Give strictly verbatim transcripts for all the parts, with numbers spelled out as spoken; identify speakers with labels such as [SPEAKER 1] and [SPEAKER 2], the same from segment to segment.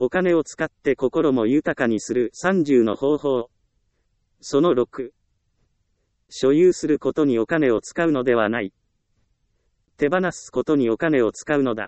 [SPEAKER 1] お金を使って心も豊かにするさんじゅうの方法。そのろく。所有することにお金を使うのではない。手放すことにお金を使うのだ。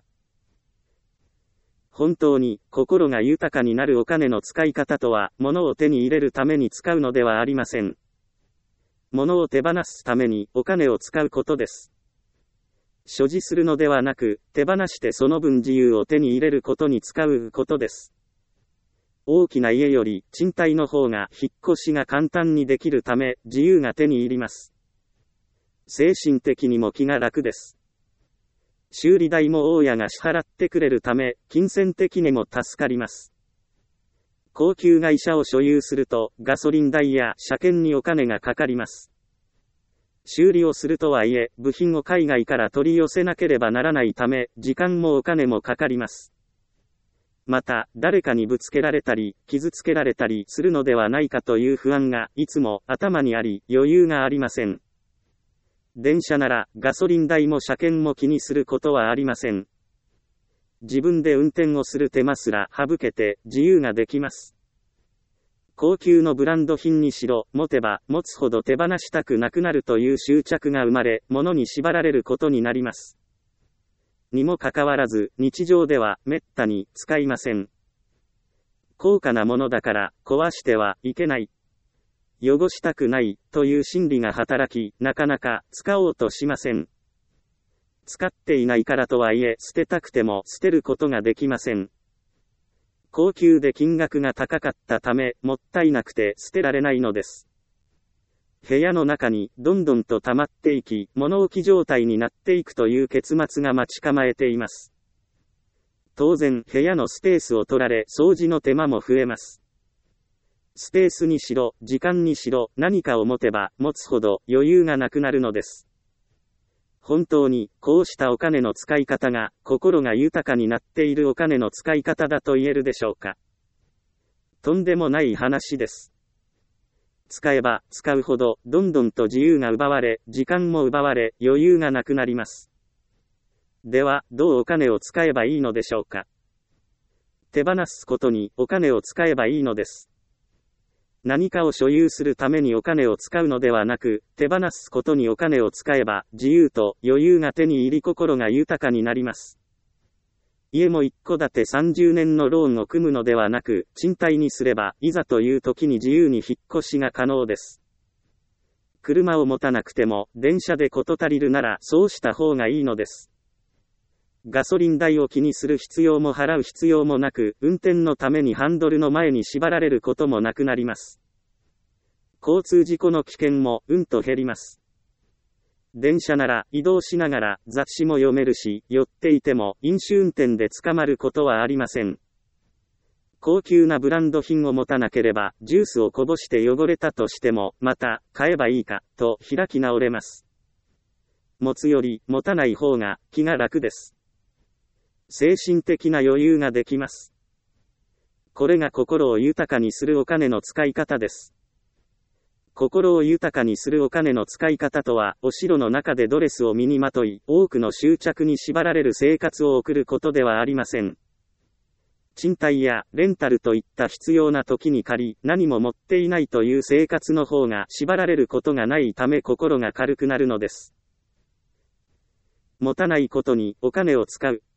[SPEAKER 1] 本当に心が豊かになるお金の使い方とは、物を手に入れるために使うのではありません。物を手放すためにお金を使うことです。所持するのではなく、手放してその分自由を手に入れることに使うことです。大きな家より賃貸の方が引っ越しが簡単にできるため、自由が手に入ります。精神的にも気が楽です。修理代も大家が支払ってくれるため、金銭的にも助かります。高級外車を所有すると、ガソリン代や車検にお金がかかります。修理をするとはいえ、部品を海外から取り寄せなければならないため、時間もお金もかかります。また、誰かにぶつけられたり、傷つけられたりするのではないかという不安が、いつも頭にあり、余裕がありません。電車なら、ガソリン代も車検も気にすることはありません。自分で運転をする手間すら省けて、自由ができます。高級のブランド品にしろ、持てば、持つほど手放したくなくなるという執着が生まれ、物に縛られることになります。にもかかわらず、日常では、めったに、使いません。高価なものだから、壊してはいけない。汚したくない、という心理が働き、なかなか、使おうとしません。使っていないからとはいえ、捨てたくても、捨てることができません。高級で金額が高かったため、もったいなくて捨てられないのです。部屋の中に、どんどんと溜まっていき、物置状態になっていくという結末が待ち構えています。当然、部屋のスペースを取られ、掃除の手間も増えます。スペースにしろ、時間にしろ、何かを持てば、持つほど余裕がなくなるのです。本当に、こうしたお金の使い方が、心が豊かになっているお金の使い方だと言えるでしょうか。とんでもない話です。使えば、使うほど、どんどんと自由が奪われ、時間も奪われ、余裕がなくなります。では、どうお金を使えばいいのでしょうか。手放すことに、お金を使えばいいのです。何かを所有するためにお金を使うのではなく、手放すことにお金を使えば、自由と余裕が手に入り心が豊かになります。家も一戸建てさんじゅうねんのローンを組むのではなく、賃貸にすれば、いざという時に自由に引っ越しが可能です。車を持たなくても、電車で事足りるなら、そうした方がいいのです。ガソリン代を気にする必要も払う必要もなく、運転のためにハンドルの前に縛られることもなくなります。交通事故の危険もうんと減ります。電車なら移動しながら雑誌も読めるし、酔っていても飲酒運転で捕まることはありません。高級なブランド品を持たなければ、ジュースをこぼして汚れたとしても、また、買えばいいか、と開き直れます。持つより持たない方が気が楽です。精神的な余裕ができます。これが心を豊かにするお金の使い方です。心を豊かにするお金の使い方とは、お城の中でドレスを身にまとい、多くの執着に縛られる生活を送ることではありません。賃貸やレンタルといった必要な時に借り、何も持っていないという生活の方が縛られることがないため心が軽くなるのです。持たないことにお金を使う。